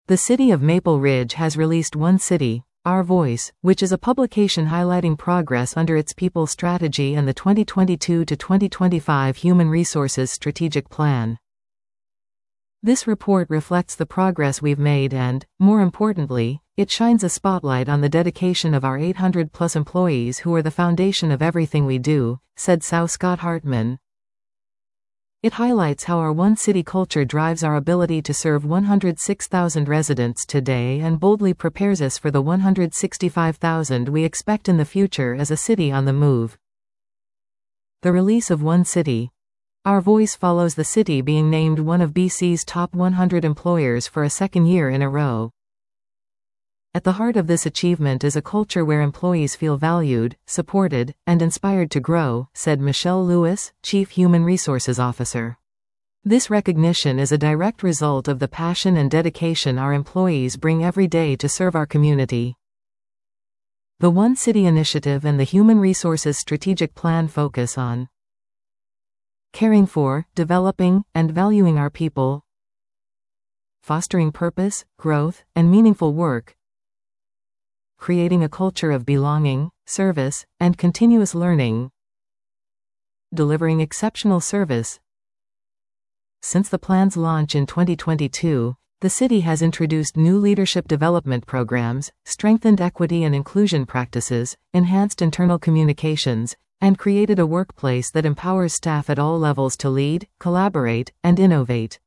The City of Maple Ridge has released One City, Our Voice, which is a publication highlighting progress under its people strategy and the 2022 to 2025 Human Resources Strategic Plan. This report reflects the progress we've made and, more importantly, it shines a spotlight on the dedication of our 800-plus employees who are the foundation of everything we do, said SAO Scott Hartman. It highlights how our One City culture drives our ability to serve 106,000 residents today and boldly prepares us for the 165,000 we expect in the future as a city on the move. The release of One City, Our Voice follows the city being named one of BC's top 100 employers for a second year in a row. At the heart of this achievement is a culture where employees feel valued, supported, and inspired to grow, said Michelle Lewis, Chief Human Resources Officer. This recognition is a direct result of the passion and dedication our employees bring every day to serve our community. The One City Initiative and the Human Resources Strategic Plan focus on caring for, developing, and valuing our people, fostering purpose, growth, and meaningful work, creating a culture of belonging, service, and continuous learning, delivering exceptional service. Since the plan's launch in 2022, the city has introduced new leadership development programs, strengthened equity and inclusion practices, enhanced internal communications, and created a workplace that empowers staff at all levels to lead, collaborate, and innovate.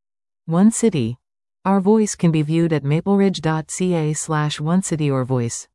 One City, Our Voice can be viewed at mapleridge.ca/onecityourvoice.